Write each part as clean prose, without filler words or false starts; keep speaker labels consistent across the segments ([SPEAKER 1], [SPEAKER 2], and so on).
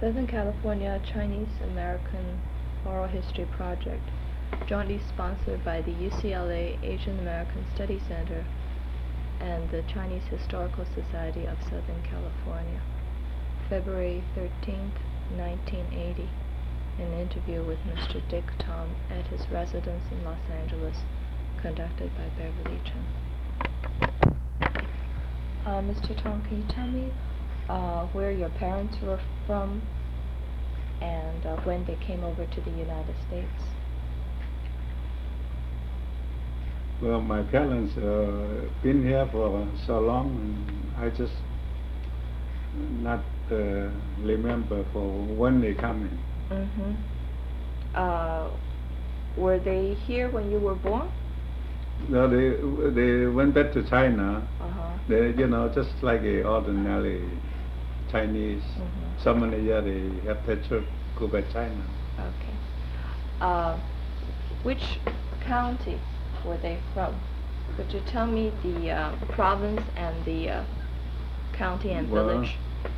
[SPEAKER 1] Southern California Chinese American Oral History Project, jointly sponsored by the UCLA Asian American Study Center and the Chinese Historical Society of Southern California. February 13th, 1980, an interview with Mr. Dick Tom at his residence in Los Angeles, conducted by Beverly Chen. Mr. Tom, can you tell me where your parents were from and when they came over to the United States?
[SPEAKER 2] Well, my parents been here for so long, and I just not remember for when they come in.
[SPEAKER 1] Were they here when you were born?
[SPEAKER 2] No, they went back to China. They, just like a ordinary Chinese. So many years they have the trip go back China.
[SPEAKER 1] Okay. Which county were they from? Could you tell me the province and the county and village?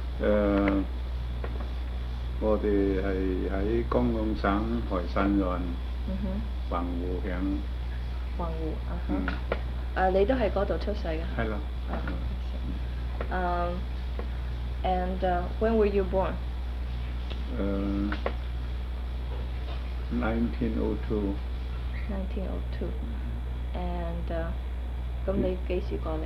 [SPEAKER 2] 我哋係喺江東省海山縣橫湖鄉。
[SPEAKER 1] 橫湖，你都喺嗰度出世嘅？
[SPEAKER 2] 係啦。
[SPEAKER 1] And when were you born?
[SPEAKER 2] 1902.
[SPEAKER 1] 1902. And 咁你幾時過嚟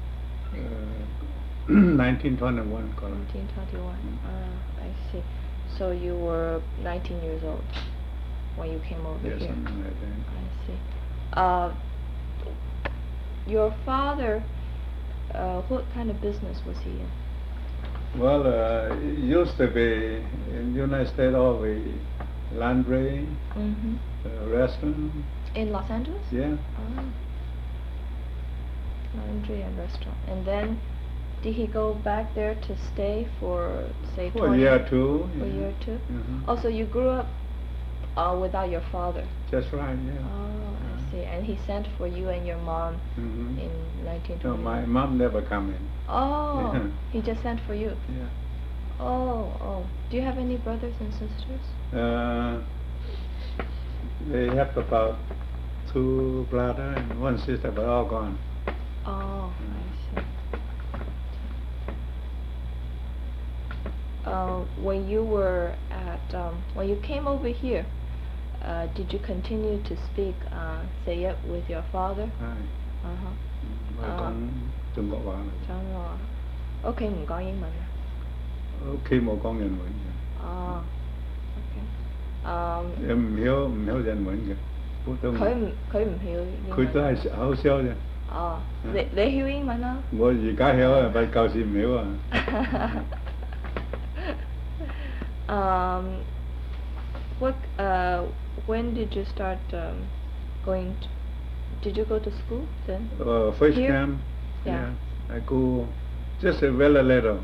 [SPEAKER 2] ？1921 過嚟。
[SPEAKER 1] 1921. I see. So you were 19 years old when you came over here.
[SPEAKER 2] Something like that.
[SPEAKER 1] I see. Your father, what kind of business was he in?
[SPEAKER 2] Well, it used to be in the United States always laundry, restaurant.
[SPEAKER 1] In Los Angeles?
[SPEAKER 2] Yeah.
[SPEAKER 1] Laundry and restaurant. And then did he go back there to stay for, say, 20?
[SPEAKER 2] For a year or two.
[SPEAKER 1] For a year or two? Also, you grew up without your father?
[SPEAKER 2] That's right, yeah.
[SPEAKER 1] Oh, I see. And he sent for you and your mom in 1920?
[SPEAKER 2] No, my mom never come in.
[SPEAKER 1] Oh,
[SPEAKER 2] Yeah.
[SPEAKER 1] He just sent for you?
[SPEAKER 2] Yeah.
[SPEAKER 1] Oh. Do you have any brothers and sisters?
[SPEAKER 2] They have about 2 brothers and 1 sister, but all gone.
[SPEAKER 1] Oh, I see. When you were when you came over here, did you continue to speak Sayet with your father?
[SPEAKER 2] Bà con Trung Quốc話嚟。
[SPEAKER 1] 屋企唔講英文啊？
[SPEAKER 2] 屋企冇講日文嘅。
[SPEAKER 1] OK。
[SPEAKER 2] 唔曉日文嘅，普通。
[SPEAKER 1] 佢唔曉英文。
[SPEAKER 2] 佢都係口曉啫。
[SPEAKER 1] 你曉英文啊？
[SPEAKER 2] 我而家曉啊，但舊時唔曉啊。
[SPEAKER 1] When did you start going did you go to school then?
[SPEAKER 2] First
[SPEAKER 1] Here?
[SPEAKER 2] time,
[SPEAKER 1] Yeah.
[SPEAKER 2] I go just a very little.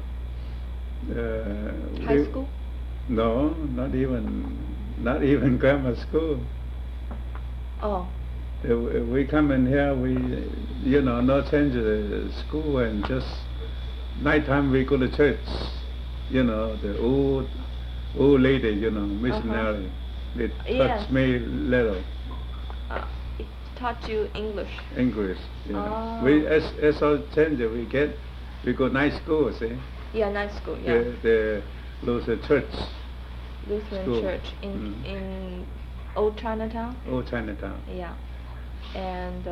[SPEAKER 1] High school?
[SPEAKER 2] No, not even grammar school.
[SPEAKER 1] Oh.
[SPEAKER 2] We come in here, we, no change the school, and just nighttime we go to church. The old lady, missionary. They taught me little.
[SPEAKER 1] It taught you English?
[SPEAKER 2] English, We, as our change, we go night school, see?
[SPEAKER 1] Yeah, night school, yeah.
[SPEAKER 2] The Lutheran church.
[SPEAKER 1] Lutheran
[SPEAKER 2] school.
[SPEAKER 1] church in Old Chinatown?
[SPEAKER 2] Old Chinatown.
[SPEAKER 1] Yeah. And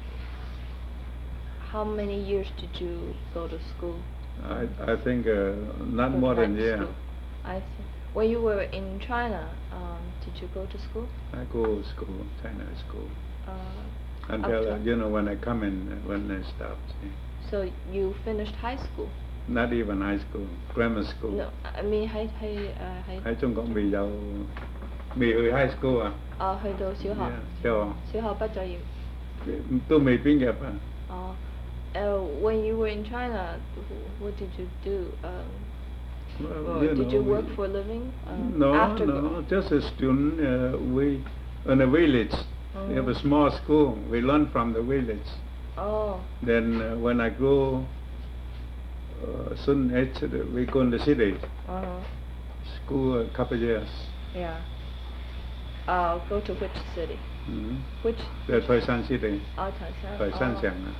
[SPEAKER 1] how many years did you go to school?
[SPEAKER 2] I think not
[SPEAKER 1] For
[SPEAKER 2] more than a
[SPEAKER 1] night
[SPEAKER 2] year.
[SPEAKER 1] school. I see. When you were in China, did you go to school?
[SPEAKER 2] I go to school, China school.
[SPEAKER 1] Until
[SPEAKER 2] when I come in, when I stopped. See?
[SPEAKER 1] So you finished high school?
[SPEAKER 2] Not even high school, grammar school.
[SPEAKER 1] No, I mean
[SPEAKER 2] 喺中國未去 high school 啊？
[SPEAKER 1] 去到小學。小學畢咗業。
[SPEAKER 2] 都未畢業啊。
[SPEAKER 1] When you were in China, what did you do? Did you work for a living?
[SPEAKER 2] No, just a student. We in a village. We have a small school. We learn from the village. Then when I grow soon we go in the city. school a couple years.
[SPEAKER 1] Yeah. Go to which city?
[SPEAKER 2] Mm-hmm.
[SPEAKER 1] Which?
[SPEAKER 2] The Taishan City.
[SPEAKER 1] Oh, Taishan.
[SPEAKER 2] Taishan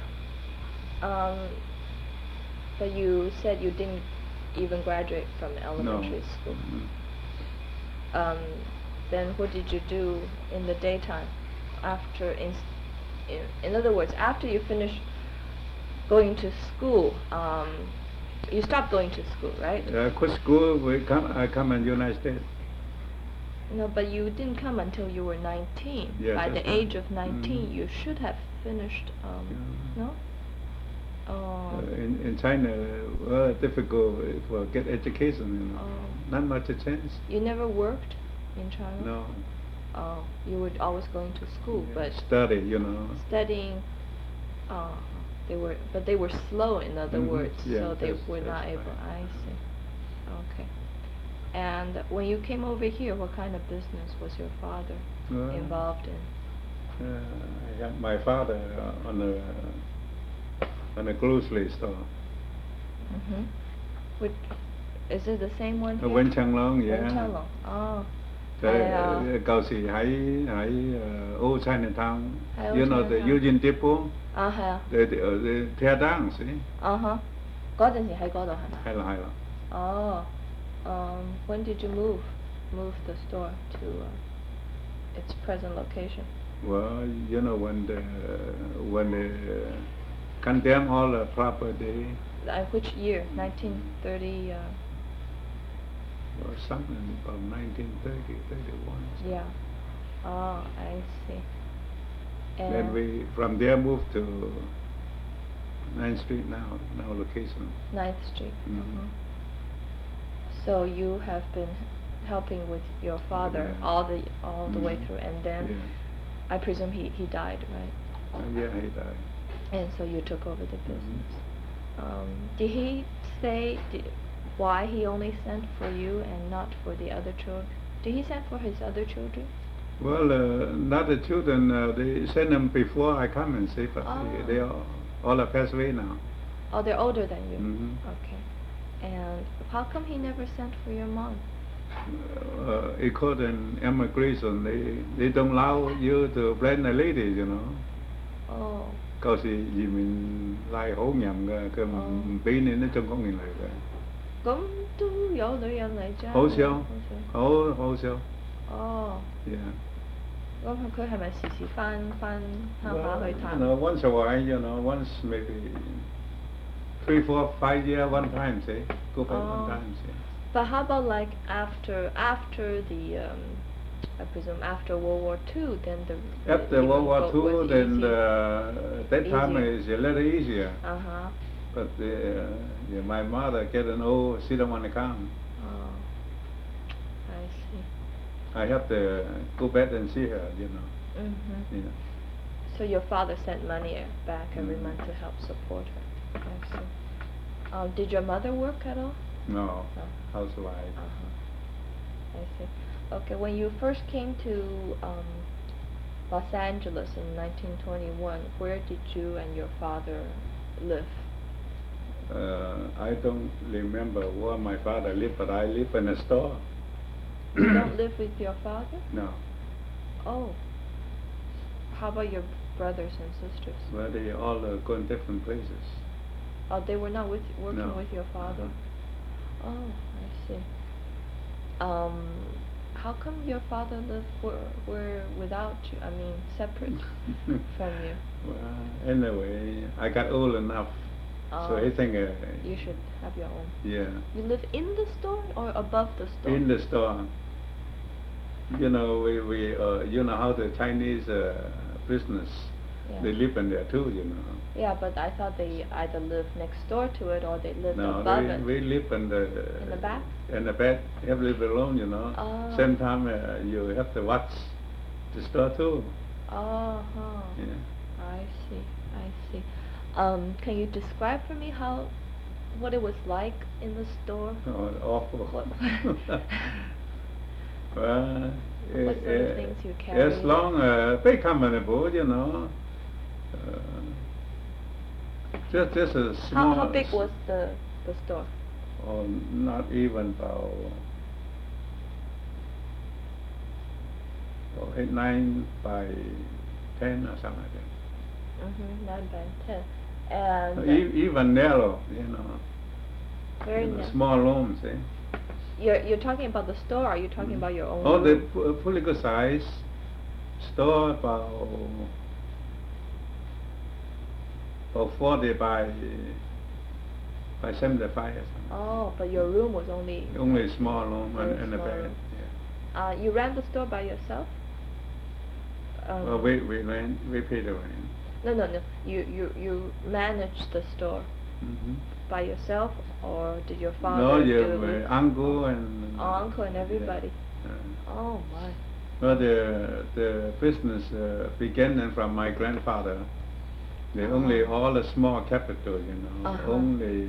[SPEAKER 1] But you said you didn't even graduate from elementary school.
[SPEAKER 2] Mm-hmm.
[SPEAKER 1] Then what did you do in the daytime? After, in other words, after you finished going to school, you stopped going to school, right?
[SPEAKER 2] Quit school. I come in United States.
[SPEAKER 1] No, but you didn't come until you were 19.
[SPEAKER 2] Yes,
[SPEAKER 1] By the
[SPEAKER 2] right.
[SPEAKER 1] age of 19,
[SPEAKER 2] Mhm.
[SPEAKER 1] you should have finished. No.
[SPEAKER 2] In China, difficult for get education. Not much a chance.
[SPEAKER 1] You never worked in China?
[SPEAKER 2] No.
[SPEAKER 1] You were always going to school, but
[SPEAKER 2] study,
[SPEAKER 1] studying. They were slow. In other
[SPEAKER 2] Mhm.
[SPEAKER 1] words,
[SPEAKER 2] Yeah,
[SPEAKER 1] so they
[SPEAKER 2] that's
[SPEAKER 1] were not able.
[SPEAKER 2] right.
[SPEAKER 1] I see. Okay. And when you came over here, what kind of business was your father involved in?
[SPEAKER 2] I got my father on a grocery store.
[SPEAKER 1] Mm-hmm. Is it the same one here?
[SPEAKER 2] Wen Chang Long, yeah.
[SPEAKER 1] Wen Chang Long. Oh.
[SPEAKER 2] Cầu Sĩ喺Old Chinatown.
[SPEAKER 1] Old
[SPEAKER 2] You know the
[SPEAKER 1] Chinatown.
[SPEAKER 2] Eugene Depot.
[SPEAKER 1] 係啊。
[SPEAKER 2] They tear down, see?
[SPEAKER 1] 嗰陣時喺嗰度係咪？
[SPEAKER 2] 係啦。
[SPEAKER 1] 哦。When did you move the store to its present location?
[SPEAKER 2] Well, when they condemn all the property.
[SPEAKER 1] Which year? 1930.
[SPEAKER 2] Or something about 1930, 31.
[SPEAKER 1] Yeah. Oh, I see. And
[SPEAKER 2] then we from there moved to 9th Street now location.
[SPEAKER 1] 9th Street.
[SPEAKER 2] Mm-hmm.
[SPEAKER 1] So you have been helping with your father all the way through, and then I presume he died, right?
[SPEAKER 2] Yeah, he died.
[SPEAKER 1] And so you took over the business. Did he say why he only sent for you and not for the other children? Did he send for his other children?
[SPEAKER 2] Well, not the children. They sent them before I come and see, but they all are passed away now.
[SPEAKER 1] Oh, they're older than you.
[SPEAKER 2] Mm-hmm.
[SPEAKER 1] Okay. And how come he never sent for your mom?
[SPEAKER 2] It called an immigration. They don't allow you to blend a lady,
[SPEAKER 1] Oh.
[SPEAKER 2] Cầu Sĩ vì mình lại hổ nhầm cơ mà bí nên nó trông có người lại rồi.
[SPEAKER 1] 咁都有女人嚟啫。
[SPEAKER 2] 好少。好少。
[SPEAKER 1] 哦。
[SPEAKER 2] Yeah.
[SPEAKER 1] 咁佢係咪時時返鄉下去探？
[SPEAKER 2] Once a while, once maybe 3, 4, 5 years one time, say, go back one time, say.
[SPEAKER 1] But how about like after the I presume after World War II, then
[SPEAKER 2] After World War II, then that time
[SPEAKER 1] Easier.
[SPEAKER 2] is a little easier.
[SPEAKER 1] Uh-huh.
[SPEAKER 2] But my mother getting old, she don't want to come.
[SPEAKER 1] Oh, I see.
[SPEAKER 2] I have to go back and see her,
[SPEAKER 1] Mm-hmm.
[SPEAKER 2] Yeah.
[SPEAKER 1] So your father sent money back every month to help support her. I see. Did your mother work at all?
[SPEAKER 2] No, housewife.
[SPEAKER 1] Uh-huh. I see. Okay, when you first came to Los Angeles in 1921, where did you and your father live?
[SPEAKER 2] I don't remember where my father lived, but I live in a store.
[SPEAKER 1] You don't live with your father?
[SPEAKER 2] No.
[SPEAKER 1] Oh. How about your brothers and sisters?
[SPEAKER 2] Well, they all go in different places.
[SPEAKER 1] Oh, they were not working
[SPEAKER 2] No.
[SPEAKER 1] with your father? Oh, I see. How come your father lived were without you? I mean, separate from you?
[SPEAKER 2] Well, anyway, I got old enough, so I think
[SPEAKER 1] you should have your own.
[SPEAKER 2] Yeah.
[SPEAKER 1] You live in the store or above the store?
[SPEAKER 2] In the store. We how the Chinese business, they live in there too,
[SPEAKER 1] Yeah, but I thought they either lived next door to it or they lived
[SPEAKER 2] No,
[SPEAKER 1] above it.
[SPEAKER 2] we live in the
[SPEAKER 1] back?
[SPEAKER 2] In the back, have to live alone,
[SPEAKER 1] Oh.
[SPEAKER 2] Same time you have to watch the store too.
[SPEAKER 1] Uh-huh.
[SPEAKER 2] Yeah.
[SPEAKER 1] I see. Can you describe for me what it was like in the store?
[SPEAKER 2] Oh, awful.
[SPEAKER 1] What?
[SPEAKER 2] Well,
[SPEAKER 1] What sort of things you carry?
[SPEAKER 2] As long big company, just a small.
[SPEAKER 1] How big was the store?
[SPEAKER 2] Oh, not even about 8, 9 by 10 or something like that.
[SPEAKER 1] 9 by 10. And
[SPEAKER 2] Even narrow, you know.
[SPEAKER 1] very
[SPEAKER 2] You know,
[SPEAKER 1] narrow.
[SPEAKER 2] small rooms, eh?
[SPEAKER 1] You're talking about the store, or are you talking about your own
[SPEAKER 2] Oh, the
[SPEAKER 1] room?
[SPEAKER 2] pretty good size store, about 40 by 75 or something.
[SPEAKER 1] Oh, but your room was only
[SPEAKER 2] Only a small room
[SPEAKER 1] very
[SPEAKER 2] and a
[SPEAKER 1] small
[SPEAKER 2] bed.
[SPEAKER 1] room.
[SPEAKER 2] Yeah.
[SPEAKER 1] You ran the store by yourself?
[SPEAKER 2] Well, we pay the rent.
[SPEAKER 1] No. You managed the store
[SPEAKER 2] Mm-hmm.
[SPEAKER 1] by yourself, or did your father
[SPEAKER 2] No,
[SPEAKER 1] do?
[SPEAKER 2] yeah, uncle and
[SPEAKER 1] Uncle and everybody.
[SPEAKER 2] Yeah.
[SPEAKER 1] Oh my.
[SPEAKER 2] Well, the business began from my grandfather. They only all a small capital, you know, only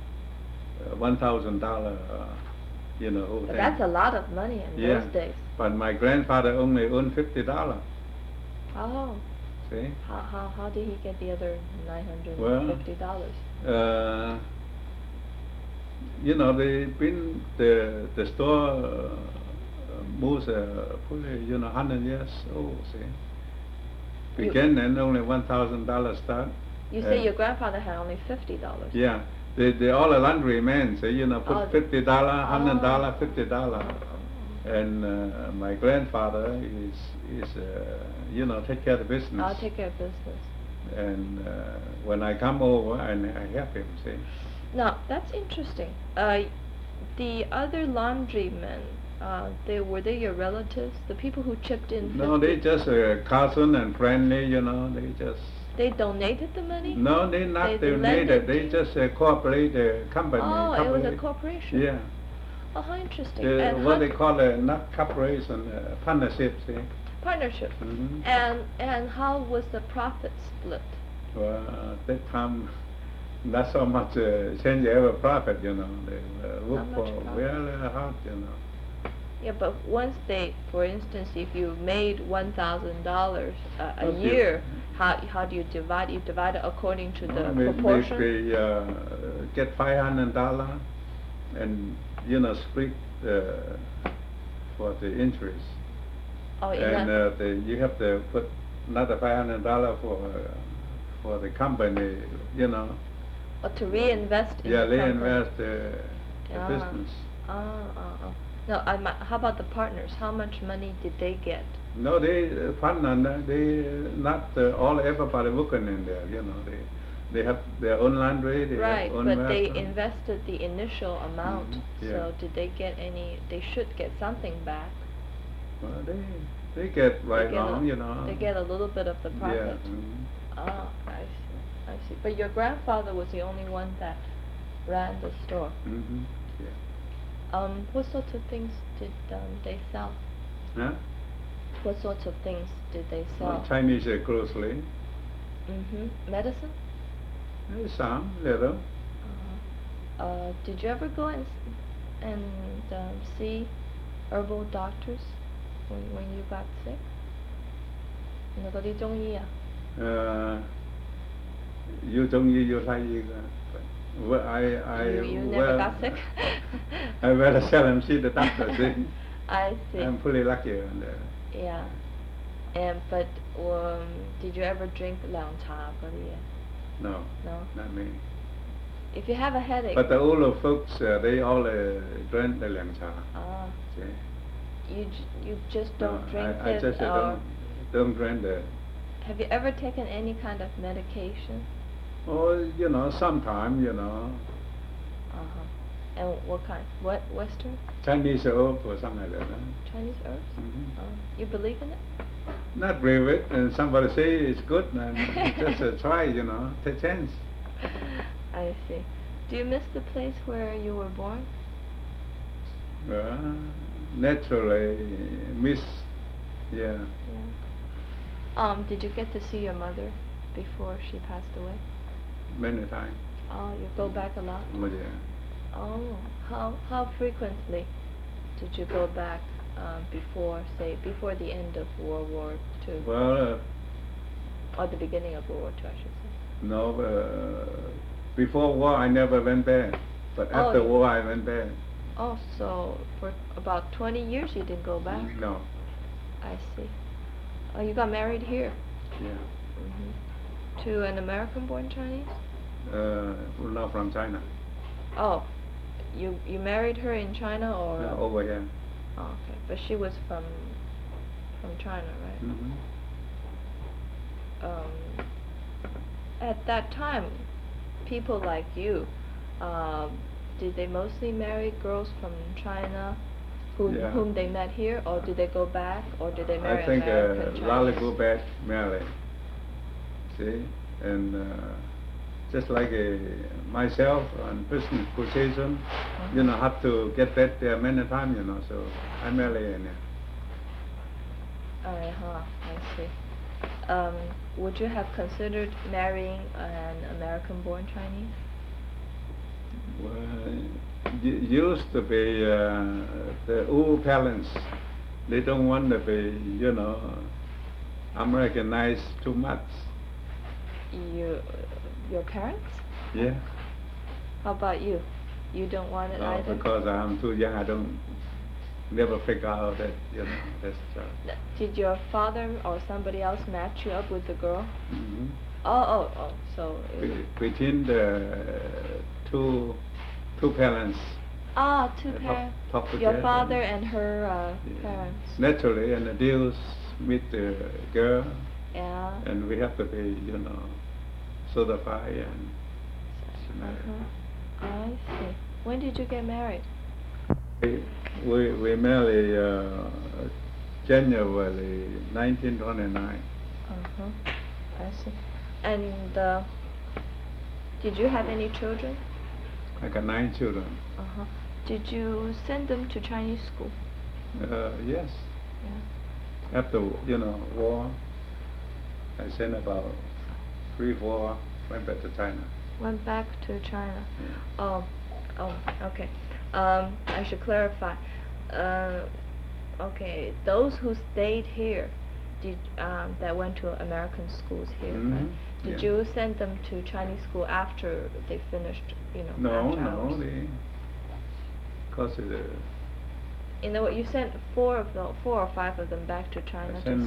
[SPEAKER 2] $1,000, you know.
[SPEAKER 1] But that's a lot of money in
[SPEAKER 2] Yeah.
[SPEAKER 1] those days.
[SPEAKER 2] But my grandfather only owned $50.
[SPEAKER 1] Oh.
[SPEAKER 2] See?
[SPEAKER 1] How did he get the other $950?
[SPEAKER 2] You know, the store moves probably, you know, 100 years old. See? Began and only $1,000 start.
[SPEAKER 1] You say your grandfather had only $50.
[SPEAKER 2] Yeah, they all a laundry man. So you know, put $50, $100, $50, and my grandfather is you know, take care of the business.
[SPEAKER 1] I'll take care of business.
[SPEAKER 2] And when I come over, and I help him. See.
[SPEAKER 1] Now that's interesting. The other laundrymen, were they your relatives? The people who chipped in?
[SPEAKER 2] No, they just cousin and friendly. You know, they just.
[SPEAKER 1] They donated the money?
[SPEAKER 2] No, they not donated. They just cooperate the company.
[SPEAKER 1] Oh, it was a corporation.
[SPEAKER 2] Yeah.
[SPEAKER 1] Oh, how interesting.
[SPEAKER 2] And what they call not corporation, partnership. See.
[SPEAKER 1] Partnership.
[SPEAKER 2] Mm-hmm.
[SPEAKER 1] And how was the profit split?
[SPEAKER 2] Well, at that time, not so much change ever profit, you know. They work for really hard, you know.
[SPEAKER 1] Yeah, but once they, for instance, if you made $1,000 a year, how do you divide? You divide it according to the proportion.
[SPEAKER 2] Maybe get $500 and you know split for the interest.
[SPEAKER 1] Oh,
[SPEAKER 2] and you have to put another $500 for the company, you know.
[SPEAKER 1] Or to reinvest in the company.
[SPEAKER 2] Reinvest the business.
[SPEAKER 1] No, how about the partners? How much money did they get?
[SPEAKER 2] No, they partner. They not all everybody working in there. You know, they have their own laundry. They have own
[SPEAKER 1] but
[SPEAKER 2] restaurant.
[SPEAKER 1] they invested the initial amount.
[SPEAKER 2] Yeah.
[SPEAKER 1] So did they get any? They should get something back.
[SPEAKER 2] Well, they get along, you know.
[SPEAKER 1] They get a little bit of the profit.
[SPEAKER 2] Yeah.
[SPEAKER 1] Ah, I see. But your grandfather was the only one that ran the store.
[SPEAKER 2] Mm-hmm. Yeah.
[SPEAKER 1] What sorts of things did they sell?
[SPEAKER 2] Huh?
[SPEAKER 1] What sorts of things did they sell?
[SPEAKER 2] Chinese grocery.
[SPEAKER 1] Medicine?
[SPEAKER 2] Some little.
[SPEAKER 1] Did you ever go and see herbal doctors when you got sick? 你嗰啲中醫啊？
[SPEAKER 2] You don't use your like well,
[SPEAKER 1] You never got sick?
[SPEAKER 2] I rather seldom see the doctor. See?
[SPEAKER 1] I see.
[SPEAKER 2] I'm pretty lucky on that.
[SPEAKER 1] Yeah. But did you ever drink 涼茶嗰啲嘢?
[SPEAKER 2] No.
[SPEAKER 1] No?
[SPEAKER 2] Not me.
[SPEAKER 1] If you have a headache.
[SPEAKER 2] But the older folks, they all drink the 涼茶.
[SPEAKER 1] You just don't drink
[SPEAKER 2] I
[SPEAKER 1] it?
[SPEAKER 2] just don't drink the...
[SPEAKER 1] Have you ever taken any kind of medication?
[SPEAKER 2] Oh, you know, sometime, you know.
[SPEAKER 1] And what kind? What Western?
[SPEAKER 2] Chinese herb or something like that.
[SPEAKER 1] Chinese herbs?
[SPEAKER 2] Mm-hmm.
[SPEAKER 1] You believe in it?
[SPEAKER 2] Not believe it, and somebody say it's good, and just try, you know, take chance.
[SPEAKER 1] I see. Do you miss the place where you were born?
[SPEAKER 2] Naturally miss, yeah.
[SPEAKER 1] Did you get to see your mother before she passed away?
[SPEAKER 2] Many times.
[SPEAKER 1] Oh, you go back a lot?
[SPEAKER 2] Oh, yeah.
[SPEAKER 1] Oh, how frequently did you go back before the end of World War II?
[SPEAKER 2] Well,
[SPEAKER 1] or the beginning of World War II, I should say.
[SPEAKER 2] No, before war I never went back, but after war I went back.
[SPEAKER 1] Oh, so for about 20 years you didn't go back?
[SPEAKER 2] No.
[SPEAKER 1] I see. Oh, you got married here?
[SPEAKER 2] Yeah.
[SPEAKER 1] To an American-born Chinese?
[SPEAKER 2] Not from China.
[SPEAKER 1] Oh, you married her in China or?
[SPEAKER 2] No, over here.
[SPEAKER 1] Oh, okay, but she was from China, right? At that time, people like you, did they mostly marry girls from China,
[SPEAKER 2] Yeah.
[SPEAKER 1] whom they met here, or did they go back, or did they marry
[SPEAKER 2] I think
[SPEAKER 1] American
[SPEAKER 2] a lot
[SPEAKER 1] Chinese?
[SPEAKER 2] go back marry. See, and just like myself on business position, you know, have to get back there many times, you know. So I marry in there.
[SPEAKER 1] I see. Would you have considered marrying an American-born Chinese?
[SPEAKER 2] Well, used to be the old parents. They don't want to be, you know, Americanized too much.
[SPEAKER 1] Your parents?
[SPEAKER 2] Yeah.
[SPEAKER 1] How about you? You don't want it either?
[SPEAKER 2] Because I'm too young. I don't never figure out that, you know, that's.
[SPEAKER 1] Did your father or somebody else match you up with the girl?
[SPEAKER 2] Mm-hmm.
[SPEAKER 1] Oh. So.
[SPEAKER 2] Between the two parents.
[SPEAKER 1] Two parents.
[SPEAKER 2] Talk
[SPEAKER 1] Your
[SPEAKER 2] together.
[SPEAKER 1] father and her
[SPEAKER 2] Yeah.
[SPEAKER 1] parents.
[SPEAKER 2] Naturally, and the deals meet the girl.
[SPEAKER 1] Yeah.
[SPEAKER 2] And we have to be, you know, certified and.
[SPEAKER 1] I see. When did you get married?
[SPEAKER 2] We married January 1929.
[SPEAKER 1] I see. And did you have any children?
[SPEAKER 2] I got 9 children.
[SPEAKER 1] Did you send them to Chinese school?
[SPEAKER 2] Yes.
[SPEAKER 1] Yeah.
[SPEAKER 2] After, you know, war, I sent about 3-4 went back to China.
[SPEAKER 1] Went back to China.
[SPEAKER 2] Yeah.
[SPEAKER 1] Oh, okay. I should clarify. Okay, those who stayed here, that went to American schools here, right? Did you send them to Chinese school after they finished, you know? after hours?
[SPEAKER 2] Because
[SPEAKER 1] You know what? You sent 4 or 5 of them back to China
[SPEAKER 2] I
[SPEAKER 1] to
[SPEAKER 2] sent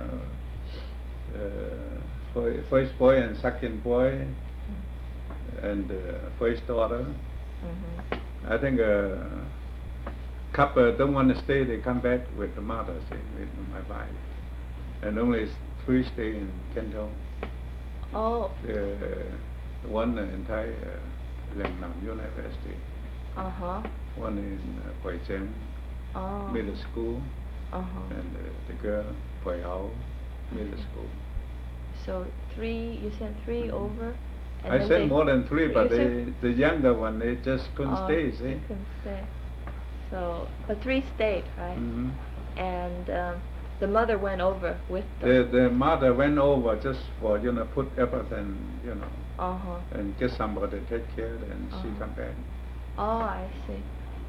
[SPEAKER 1] study.
[SPEAKER 2] first boy and second boy, and first daughter. I think couple don't want to stay. They come back with the mother, see, with my wife, and only 3 stay in Canton.
[SPEAKER 1] Oh.
[SPEAKER 2] One in Thai, Langnam University. One in Pai Chen Middle School, and the girl Pai Hao Middle School.
[SPEAKER 1] So 3, you sent 3 over. And
[SPEAKER 2] I sent more than 3, but the younger one, they just couldn't stay, see?
[SPEAKER 1] They couldn't stay. So, but 3 stayed, right? And the mother went over with them.
[SPEAKER 2] The mother went over just for, you know, put everything, you know, and get somebody to take care, and she come back.
[SPEAKER 1] Oh, I see.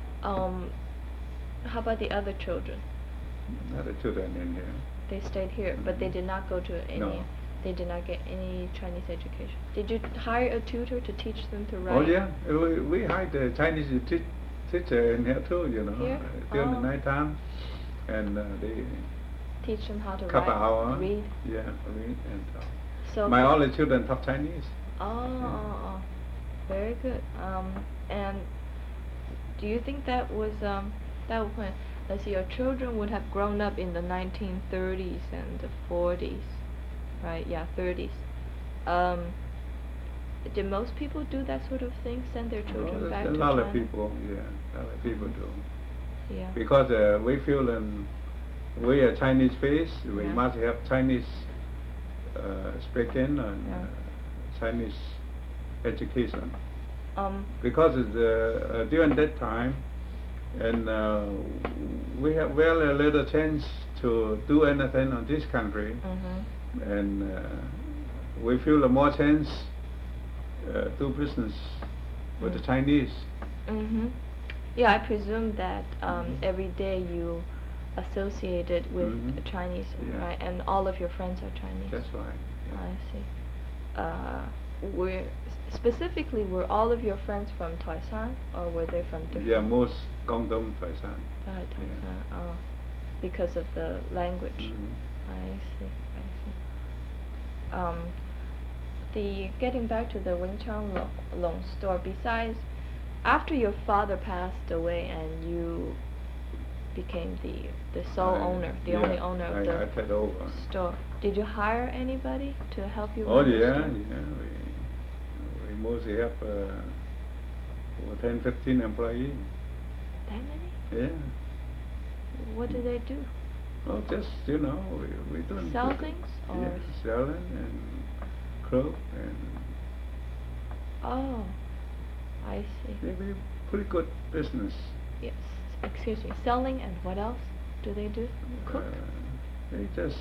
[SPEAKER 1] How about the other children?
[SPEAKER 2] Other children in here.
[SPEAKER 1] They stayed here, but they did not go to any.
[SPEAKER 2] No.
[SPEAKER 1] They did not get any Chinese education. Did you hire a tutor to teach them to write?
[SPEAKER 2] Oh yeah, we hired a Chinese teacher in here too, you know,
[SPEAKER 1] Here?
[SPEAKER 2] during the night time, and they
[SPEAKER 1] teach them how to
[SPEAKER 2] couple
[SPEAKER 1] write,
[SPEAKER 2] hour.
[SPEAKER 1] read.
[SPEAKER 2] Yeah, read and talk.
[SPEAKER 1] So
[SPEAKER 2] my only children talk Chinese.
[SPEAKER 1] Oh, very good. And do you think that was when, let's see, your children would have grown up in the 1930s and the 40s, right? Yeah, 30s. Did most people do that sort of thing? Send their children back to China?
[SPEAKER 2] A lot of people, yeah, a lot of people do.
[SPEAKER 1] Yeah.
[SPEAKER 2] Because we feel we are Chinese face, we must have Chinese speaking and Chinese education. Because it's, during that time, and we have very little chance to do anything on this country, and we feel more chance do business with the Chinese.
[SPEAKER 1] Yeah, I presume that every day you associated with Chinese, right? And all of your friends are Chinese.
[SPEAKER 2] That's right.
[SPEAKER 1] I see. Specifically, were all of your friends from Toisan, or were they from different?
[SPEAKER 2] Yeah, most Guangdong Toisan.
[SPEAKER 1] Toisan. Oh, because of the language. I see. The getting back to the Wenchang Long store. Besides, after your father passed away and you became the sole owner, the only owner of
[SPEAKER 2] I
[SPEAKER 1] the
[SPEAKER 2] take over.
[SPEAKER 1] store, did you hire anybody to help you?
[SPEAKER 2] Oh
[SPEAKER 1] run the
[SPEAKER 2] yeah,
[SPEAKER 1] store?
[SPEAKER 2] we mostly have 10, 15 employees.
[SPEAKER 1] That many?
[SPEAKER 2] Yeah.
[SPEAKER 1] What do they do?
[SPEAKER 2] Well, just we don't
[SPEAKER 1] Sell things or?
[SPEAKER 2] Yeah, selling and cook and.
[SPEAKER 1] Oh, I see.
[SPEAKER 2] Maybe pretty good business.
[SPEAKER 1] Yes. Excuse me. Selling and what else do they do? Cook.
[SPEAKER 2] They just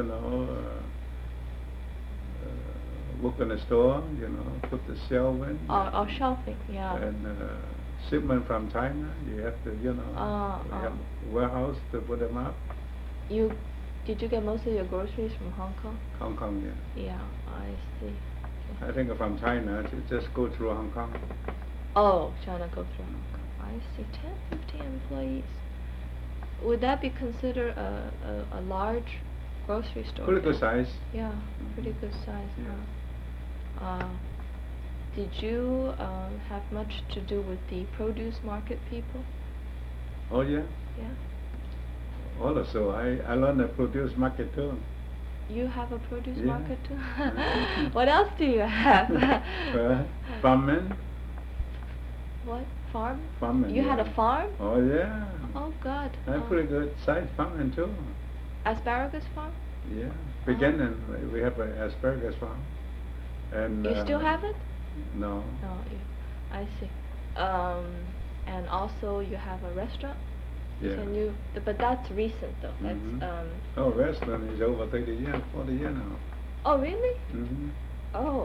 [SPEAKER 2] work in the store. Put the shelf in.
[SPEAKER 1] Oh, shelving. Yeah.
[SPEAKER 2] And shipment from China, you have to we have warehouse to put them up.
[SPEAKER 1] Did you get most of your groceries from Hong Kong?
[SPEAKER 2] Hong Kong, yeah.
[SPEAKER 1] Yeah, I see.
[SPEAKER 2] I think from China, it just go through Hong Kong.
[SPEAKER 1] Oh, China go through Hong Kong. I see. 10, 15 employees. Would that be considered a large grocery store?
[SPEAKER 2] Pretty good size.
[SPEAKER 1] Yeah, pretty good size.
[SPEAKER 2] Yeah.
[SPEAKER 1] Huh? Did you have much to do with the produce market people?
[SPEAKER 2] Oh yeah.
[SPEAKER 1] Yeah.
[SPEAKER 2] Also, I learned the produce market too.
[SPEAKER 1] You have a produce
[SPEAKER 2] Yeah.
[SPEAKER 1] market too?
[SPEAKER 2] Yeah.
[SPEAKER 1] What else do you have?
[SPEAKER 2] Farming.
[SPEAKER 1] What? Farm?
[SPEAKER 2] Farming.
[SPEAKER 1] You had a farm?
[SPEAKER 2] Oh yeah.
[SPEAKER 1] Oh God.
[SPEAKER 2] I pretty good size farming too.
[SPEAKER 1] Asparagus farm?
[SPEAKER 2] Yeah. Beginning, we have an asparagus farm. And
[SPEAKER 1] You still have it?
[SPEAKER 2] No.
[SPEAKER 1] No, I see. And also you have a restaurant?
[SPEAKER 2] Yeah.
[SPEAKER 1] But that's recent though.
[SPEAKER 2] Mhm.
[SPEAKER 1] That's
[SPEAKER 2] Oh, restaurant is over 30 years, 40 years now.
[SPEAKER 1] Oh really?
[SPEAKER 2] Mm-hmm.
[SPEAKER 1] Oh,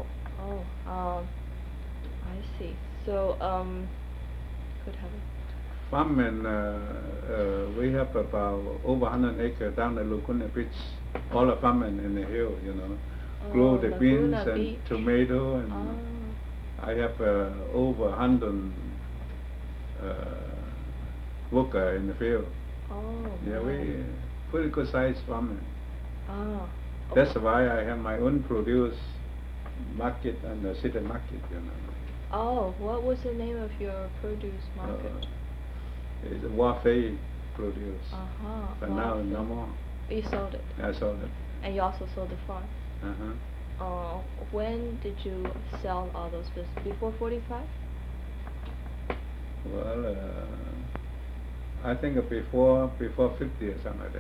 [SPEAKER 1] I see. So, could have it.
[SPEAKER 2] Farming, we have about over 100 acres down the Laguna Beach. All the farming in the hill, Grow the beans
[SPEAKER 1] Laguna
[SPEAKER 2] and
[SPEAKER 1] Beach.
[SPEAKER 2] tomato, and I have over 100 worker in the field.
[SPEAKER 1] Oh.
[SPEAKER 2] Yeah,
[SPEAKER 1] nice.
[SPEAKER 2] we pretty good size farming.
[SPEAKER 1] Oh.
[SPEAKER 2] That's why I have my own produce market and the city market,
[SPEAKER 1] Oh, what was the name of your produce market?
[SPEAKER 2] It's Wafei produce. But now
[SPEAKER 1] Wow.
[SPEAKER 2] no more.
[SPEAKER 1] You sold it,
[SPEAKER 2] I sold it.
[SPEAKER 1] and you also sold the farm.
[SPEAKER 2] Uh-huh.
[SPEAKER 1] When did you sell all those businesses? Before 45?
[SPEAKER 2] Well, I think before 50 or something like that.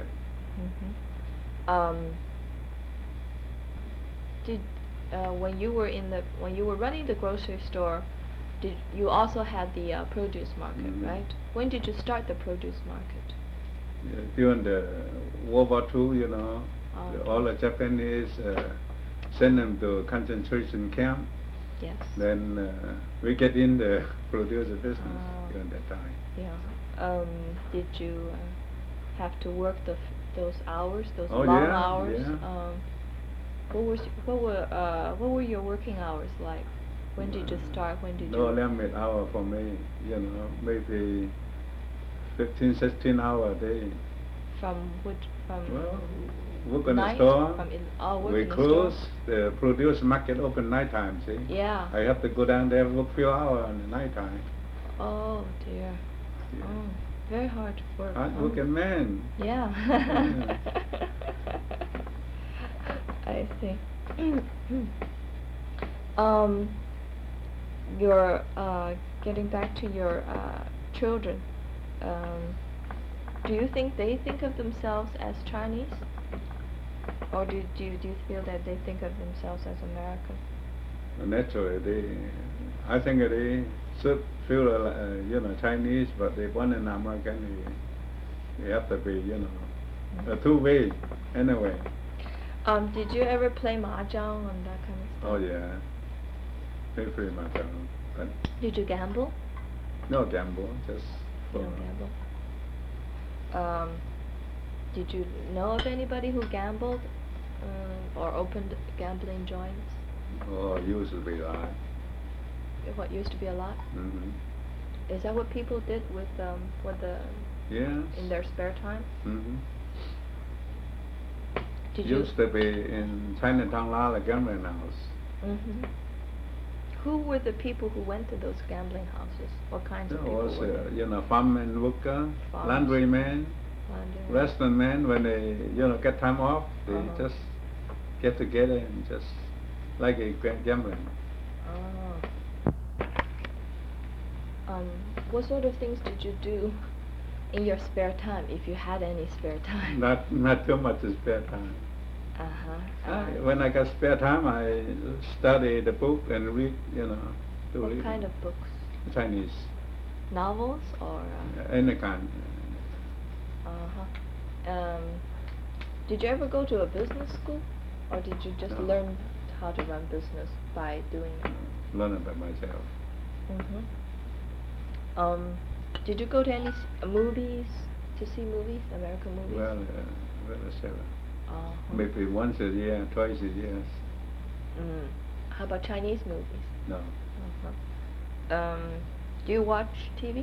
[SPEAKER 1] Did when you were running the grocery store, did you also had the produce market,
[SPEAKER 2] Mhm.
[SPEAKER 1] right? When did you start the produce market?
[SPEAKER 2] During the World War II, all the Japanese send them to concentration camp.
[SPEAKER 1] Yes.
[SPEAKER 2] Then we get in the produce business
[SPEAKER 1] Oh.
[SPEAKER 2] during that time.
[SPEAKER 1] Yeah. Did you have to work those hours, those
[SPEAKER 2] Oh,
[SPEAKER 1] long
[SPEAKER 2] yeah,
[SPEAKER 1] hours?
[SPEAKER 2] yeah.
[SPEAKER 1] What were your working hours like? When did you start? When did
[SPEAKER 2] No
[SPEAKER 1] you?
[SPEAKER 2] limit hour for me, maybe 15, 16 hours a day.
[SPEAKER 1] From
[SPEAKER 2] Well, work in the
[SPEAKER 1] night?
[SPEAKER 2] store.
[SPEAKER 1] Work
[SPEAKER 2] We
[SPEAKER 1] in the
[SPEAKER 2] close
[SPEAKER 1] store?
[SPEAKER 2] the produce market open nighttime. See.
[SPEAKER 1] Yeah.
[SPEAKER 2] I have to go down there work few hours in the nighttime.
[SPEAKER 1] Oh dear.
[SPEAKER 2] Yeah.
[SPEAKER 1] Oh, very hard work.
[SPEAKER 2] Hard
[SPEAKER 1] huh?
[SPEAKER 2] working man.
[SPEAKER 1] Yeah. I see. You're getting back to your children. Do you think they think of themselves as Chinese, or do you feel that they think of themselves as American?
[SPEAKER 2] Naturally, I think they should feel Chinese, but they born in American. They have to be a two-way anyway.
[SPEAKER 1] Did you ever play mahjong and that kind of stuff?
[SPEAKER 2] Oh yeah, they pretty much. But
[SPEAKER 1] Did you gamble?
[SPEAKER 2] no gamble, just
[SPEAKER 1] You
[SPEAKER 2] for.
[SPEAKER 1] don't gamble. Did you know of anybody who gambled or opened gambling joints?
[SPEAKER 2] Oh, usually that.
[SPEAKER 1] What used to be a lot?
[SPEAKER 2] Mm-hmm.
[SPEAKER 1] Is that what people did with
[SPEAKER 2] Yes.
[SPEAKER 1] in their spare time?
[SPEAKER 2] Mm-hmm.
[SPEAKER 1] Did you?
[SPEAKER 2] Used to be in Chinatown, a gambling house.
[SPEAKER 1] Mm-hmm. Who were the people who went to those gambling houses? What kinds of
[SPEAKER 2] There
[SPEAKER 1] people
[SPEAKER 2] was,
[SPEAKER 1] were there?
[SPEAKER 2] farming worker,
[SPEAKER 1] Farmers.
[SPEAKER 2] laundryman,
[SPEAKER 1] Laundrymen.
[SPEAKER 2] restaurant man. When they, get time off, they
[SPEAKER 1] Uh-huh.
[SPEAKER 2] just get together and just like a gambling.
[SPEAKER 1] Oh. What sort of things did you do in your spare time, if you had any spare time?
[SPEAKER 2] Not too much spare time.
[SPEAKER 1] Uh-huh.
[SPEAKER 2] When I got spare time, I study the book and read, to
[SPEAKER 1] What
[SPEAKER 2] read
[SPEAKER 1] kind of books?
[SPEAKER 2] Chinese,
[SPEAKER 1] Novels or?
[SPEAKER 2] any kind.
[SPEAKER 1] Uh-huh. Did you ever go to a business school, or did you just
[SPEAKER 2] No.
[SPEAKER 1] learn how to run business by doing it?
[SPEAKER 2] Learn it by myself.
[SPEAKER 1] Mm-hmm. Did you go to any movies, to see movies, American movies?
[SPEAKER 2] Well, seldom.
[SPEAKER 1] Uh-huh.
[SPEAKER 2] Maybe once a year, twice a year.
[SPEAKER 1] How about Chinese movies?
[SPEAKER 2] No.
[SPEAKER 1] Uh-huh. Do you watch TV?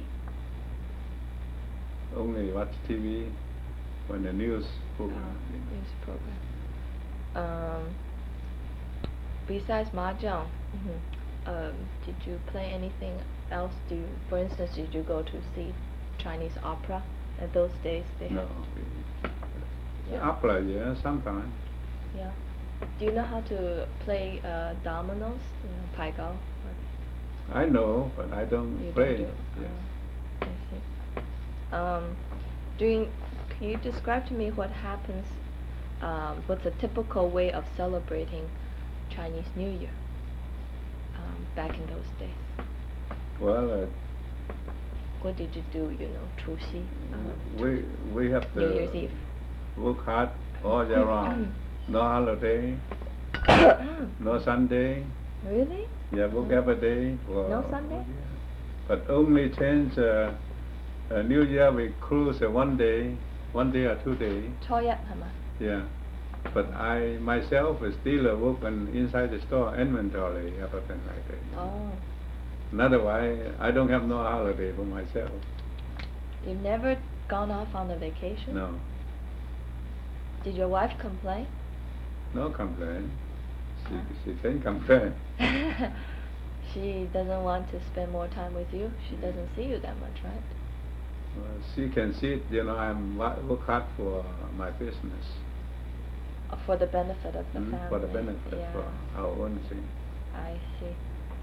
[SPEAKER 2] Only watch TV when the news program.
[SPEAKER 1] News program. Besides mahjong, did you play anything else? For instance, did you go to see Chinese opera? At those days, they
[SPEAKER 2] No.
[SPEAKER 1] had. Yeah.
[SPEAKER 2] Opera, yeah, sometimes.
[SPEAKER 1] Yeah. Do you know how to play dominoes? Pai Gao?
[SPEAKER 2] I know, but I don't
[SPEAKER 1] You
[SPEAKER 2] play.
[SPEAKER 1] don't do.
[SPEAKER 2] Yes.
[SPEAKER 1] I see. Can you describe to me what happens? What's a typical way of celebrating Chinese New Year back in those days?
[SPEAKER 2] Well,
[SPEAKER 1] What did you do? Chuxi.
[SPEAKER 2] we have
[SPEAKER 1] New Year's
[SPEAKER 2] to
[SPEAKER 1] Eve.
[SPEAKER 2] work hard all year round. No holiday, no Sunday.
[SPEAKER 1] Really?
[SPEAKER 2] Yeah, work every day.
[SPEAKER 1] No Sunday?
[SPEAKER 2] But only change New Year we cruise one day or 2 days.
[SPEAKER 1] Choyat hama.
[SPEAKER 2] Yeah. But I myself is still working inside the store, inventory, everything like that.
[SPEAKER 1] Oh.
[SPEAKER 2] Otherwise, I don't have no holiday for myself.
[SPEAKER 1] You've never gone off on a vacation?
[SPEAKER 2] No.
[SPEAKER 1] Did your wife complain?
[SPEAKER 2] No complaint. She can complain.
[SPEAKER 1] She doesn't want to spend more time with you? She doesn't see you that much, right?
[SPEAKER 2] She can see it, I'm work hard for my business.
[SPEAKER 1] For the benefit of the family.
[SPEAKER 2] For the benefit,
[SPEAKER 1] yeah.
[SPEAKER 2] for our own thing.
[SPEAKER 1] I see.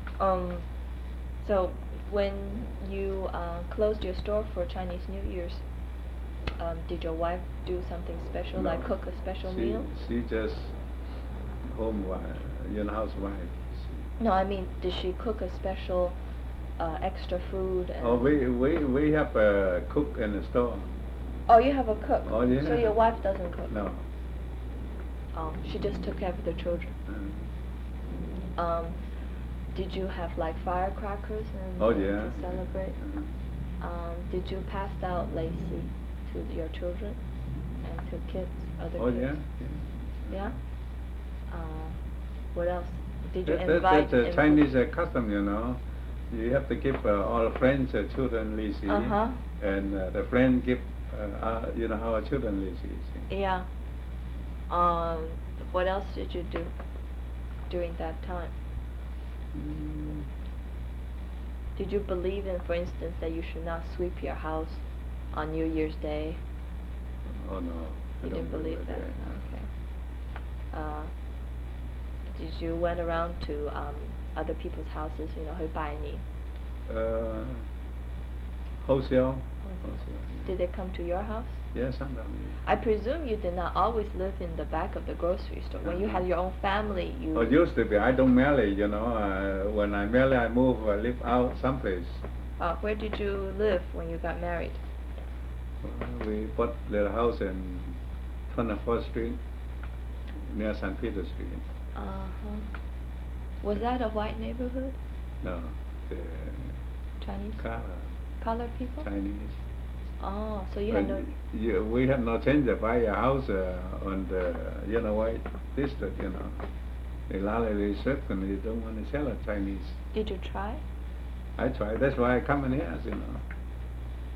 [SPEAKER 1] So when you closed your store for Chinese New Year's, did your wife do something special,
[SPEAKER 2] No.
[SPEAKER 1] like cook a special meal?
[SPEAKER 2] She just home wife, housewife.
[SPEAKER 1] No, I mean, did she cook a special extra food? And
[SPEAKER 2] Oh, we have a cook in the store.
[SPEAKER 1] Oh, you have a cook?
[SPEAKER 2] Oh, yeah.
[SPEAKER 1] So your wife doesn't cook?
[SPEAKER 2] No.
[SPEAKER 1] She just took care of the children. Did you have like firecrackers and
[SPEAKER 2] Oh,
[SPEAKER 1] to
[SPEAKER 2] yeah.
[SPEAKER 1] celebrate? Did you pass out lacy to your children and to kids, other
[SPEAKER 2] Oh,
[SPEAKER 1] kids?
[SPEAKER 2] yeah.
[SPEAKER 1] Yeah. What else? Did you
[SPEAKER 2] That's
[SPEAKER 1] invite?
[SPEAKER 2] a Chinese custom, You have to give all friends children lacy, and the friend give our children lacy.
[SPEAKER 1] Yeah. What else did you do during that time? Did you believe in, for instance, that you should not sweep your house on New Year's Day?
[SPEAKER 2] Oh no. I
[SPEAKER 1] You
[SPEAKER 2] don't
[SPEAKER 1] didn't believe that? Okay. Did you went around to other people's houses, 会拜年?
[SPEAKER 2] Wholesale.
[SPEAKER 1] Did they come to your house?
[SPEAKER 2] Yes, sometimes.
[SPEAKER 1] I presume you did not always live in the back of the grocery store. When you had your own family, you...
[SPEAKER 2] Oh, used to be. I don't marry, When I marry, I live out someplace.
[SPEAKER 1] Where did you live when you got married?
[SPEAKER 2] We bought the house in 24th Street, near St. Peter Street.
[SPEAKER 1] Uh-huh. Was that a white neighborhood?
[SPEAKER 2] No, the
[SPEAKER 1] Chinese?
[SPEAKER 2] Colored
[SPEAKER 1] people?
[SPEAKER 2] Chinese.
[SPEAKER 1] Oh, so you had no...
[SPEAKER 2] we have no chance to buy a house on the, white district, They largely restrict and they don't want to sell it Chinese.
[SPEAKER 1] Did you try?
[SPEAKER 2] I tried. That's why I come in here,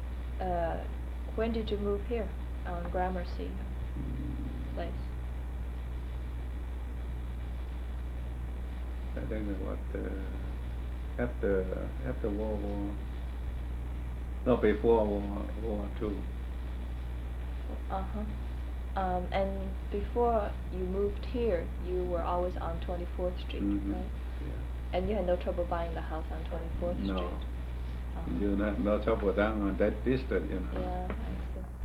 [SPEAKER 1] When did you move here on Gramercy place?
[SPEAKER 2] I think it was after World War, no, before World War II.
[SPEAKER 1] And before you moved here, you were always on 24th Street, right?
[SPEAKER 2] Yeah.
[SPEAKER 1] And you had no trouble buying the house on 24th
[SPEAKER 2] No.
[SPEAKER 1] Street?
[SPEAKER 2] You not no trouble down on that distance, you know.
[SPEAKER 1] Yeah, I see.